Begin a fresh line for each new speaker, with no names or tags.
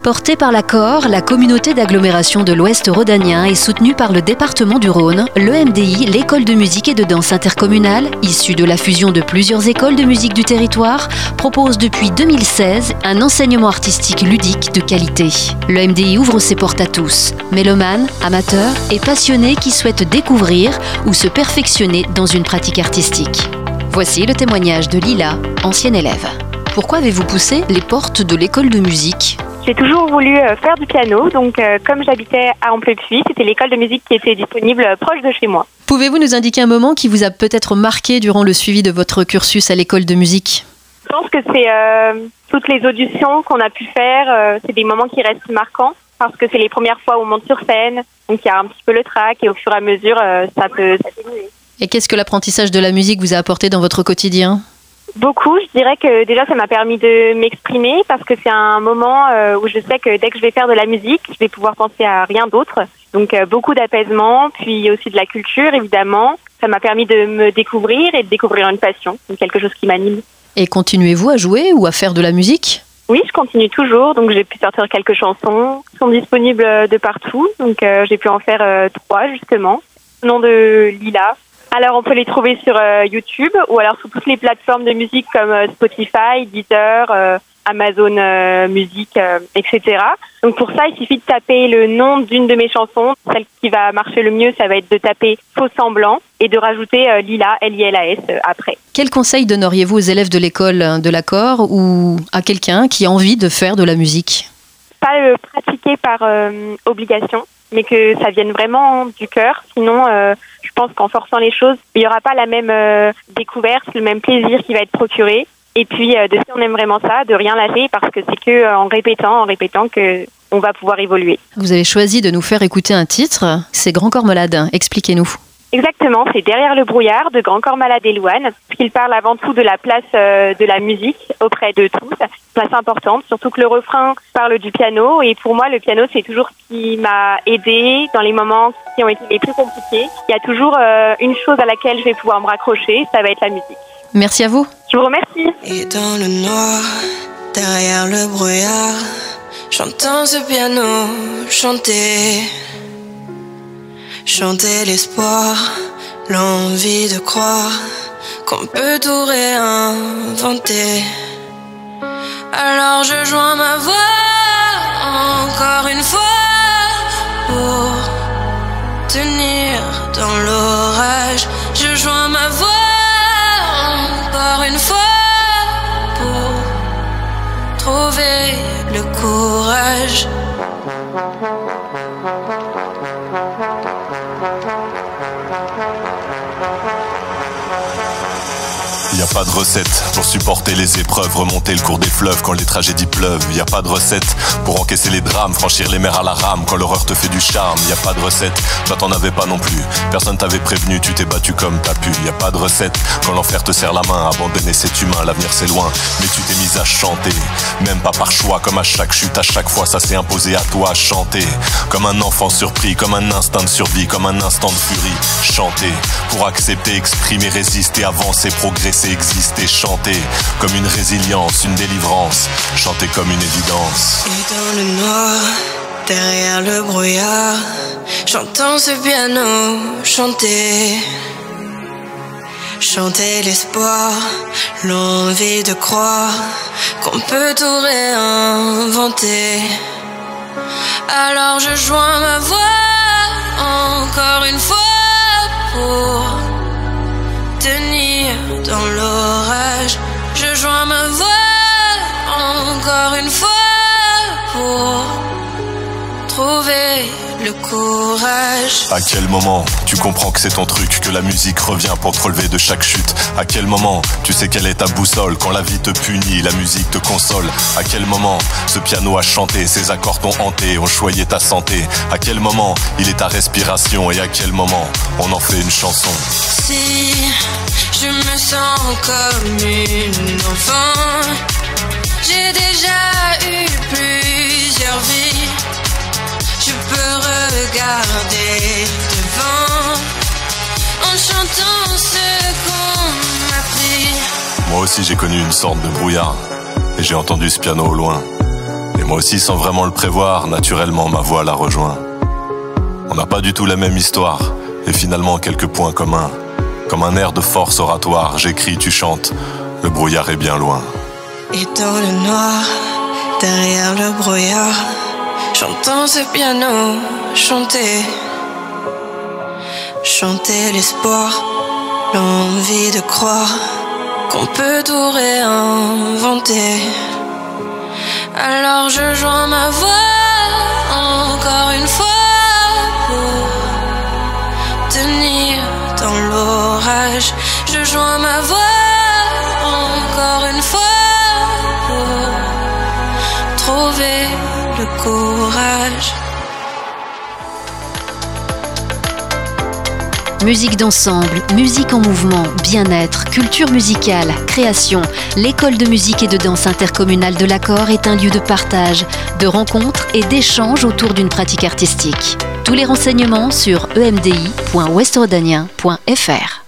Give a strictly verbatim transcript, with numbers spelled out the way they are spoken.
Portée par l'Accord, la communauté d'agglomération de l'Ouest rhodanien est soutenue par le département du Rhône, l'E M D I, l'école de musique et de danse intercommunale, issue de la fusion de plusieurs écoles de musique du territoire, propose depuis deux mille seize un enseignement artistique ludique de qualité. L'E M D I ouvre ses portes à tous, mélomanes, amateurs et passionnés qui souhaitent découvrir ou se perfectionner dans une pratique artistique. Voici le témoignage de Lila, ancienne élève. Pourquoi avez-vous poussé les portes de l'école de musique ?
J'ai toujours voulu faire du piano, donc euh, comme j'habitais à Amplé-Puy, c'était l'école de musique qui était disponible proche de chez moi.
Pouvez-vous nous indiquer un moment qui vous a peut-être marqué durant le suivi de votre cursus à l'école de musique ?
Je pense que c'est euh, toutes les auditions qu'on a pu faire, euh, c'est des moments qui restent marquants, parce que c'est les premières fois où on monte sur scène, donc il y a un petit peu le trac et au fur et à mesure, euh, ça peut s'atténuer.
Et qu'est-ce que l'apprentissage de la musique vous a apporté dans votre quotidien ?
Beaucoup, je dirais que déjà ça m'a permis de m'exprimer parce que c'est un moment où je sais que dès que je vais faire de la musique, je vais pouvoir penser à rien d'autre. Donc beaucoup d'apaisement, puis aussi de la culture évidemment. Ça m'a permis de me découvrir et de découvrir une passion, quelque chose qui m'anime.
Et continuez-vous à jouer ou à faire de la musique ?
Oui, je continue toujours, donc j'ai pu sortir quelques chansons qui sont disponibles de partout. Donc euh, j'ai pu en faire euh, trois justement, au nom de Lila. Alors, on peut les trouver sur euh, YouTube ou alors sur toutes les plateformes de musique comme euh, Spotify, Deezer, euh, Amazon euh, Music, euh, et cetera. Donc, pour ça, il suffit de taper le nom d'une de mes chansons. Celle qui va marcher le mieux, ça va être de taper Faux semblant et de rajouter euh, Lila, L I L A S, euh, après.
Quel conseil donneriez-vous aux élèves de l'école de l'Accord ou à quelqu'un qui a envie de faire de la musique ?
Pas le pratiquer par euh, obligation, mais que ça vienne vraiment du cœur. Sinon, euh, je pense qu'en forçant les choses, il n'y aura pas la même euh, découverte, le même plaisir qui va être procuré. Et puis, euh, de si on aime vraiment ça, de rien lâcher, parce que c'est que euh, en répétant, en répétant que on va pouvoir évoluer.
Vous avez choisi de nous faire écouter un titre, c'est Grand Corps Malade. Expliquez-nous.
Exactement, c'est Derrière le brouillard de Grand Corps Malade et Louane, qu'il parle avant tout de la place euh, de la musique auprès de tous, place importante, surtout que le refrain parle du piano, et pour moi le piano c'est toujours ce qui m'a aidé dans les moments qui ont été les plus compliqués. Il y a toujours euh, une chose à laquelle je vais pouvoir me raccrocher, ça va être la musique.
Merci à vous.
Je vous remercie.
Et dans le noir, derrière le brouillard, j'entends ce piano chanter. Chanter l'espoir, l'envie de croire qu'on peut tout réinventer. Alors je joins ma voix encore une fois pour tenir dans l'orage. Je joins ma voix encore une fois pour trouver le courage.
Y a pas de recette pour supporter les épreuves, remonter le cours des fleuves quand les tragédies pleuvent. Y a pas de recette pour encaisser les drames, franchir les mers à la rame quand l'horreur te fait du charme. Y a pas de recette, toi t'en avais pas non plus. Personne t'avait prévenu, tu t'es battu comme t'as pu. Y a pas de recette quand l'enfer te serre la main, abandonner c'est humain, l'avenir c'est loin. Mais tu t'es mise à chanter, même pas par choix, comme à chaque chute, à chaque fois ça s'est imposé à toi. Chanter comme un enfant surpris, comme un instinct de survie, comme un instant de furie. Chanter pour accepter, exprimer, résister, avancer, progresser, exister, chanter comme une résilience, une délivrance, chanter comme une évidence.
Et dans le noir, derrière le brouillard, j'entends ce piano chanter. Chanter l'espoir, l'envie de croire qu'on peut tout réinventer. Alors je joins ma voix encore une fois pour tenir dans l'orage. Je joins ma voix encore une fois pour trouver le courage.
À quel moment tu comprends que c'est ton truc, que la musique revient pour te relever de chaque chute? À quel moment tu sais quelle est ta boussole? Quand la vie te punit, la musique te console. À quel moment ce piano a chanté, ses accords t'ont hanté, ont choyé ta santé? À quel moment il est ta respiration? Et à quel moment on en fait une chanson?
Si je me sens comme une enfant, j'ai déjà eu plusieurs vies. Je peux regarder devant en chantant ce qu'on m'a pris.
Moi aussi j'ai connu une sorte de brouillard et j'ai entendu ce piano au loin. Et moi aussi, sans vraiment le prévoir, naturellement ma voix la rejoint. On n'a pas du tout la même histoire, et finalement quelques points communs. Comme un air de force oratoire, j'écris, tu chantes, le brouillard est bien loin.
Et dans le noir, derrière le brouillard, j'entends ce piano chanter. Chanter l'espoir, l'envie de croire qu'on peut tout réinventer. Alors je joins ma voix encore une fois pour tenir dans l'orage. Je joins ma voix encore une fois pour trouver le courage.
Musique d'ensemble, musique en mouvement, bien-être, culture musicale, création. L'école de musique et de danse intercommunale de l'Accord est un lieu de partage, de rencontres et d'échanges autour d'une pratique artistique. Tous les renseignements sur e m d i point ouest rhodanien point f r.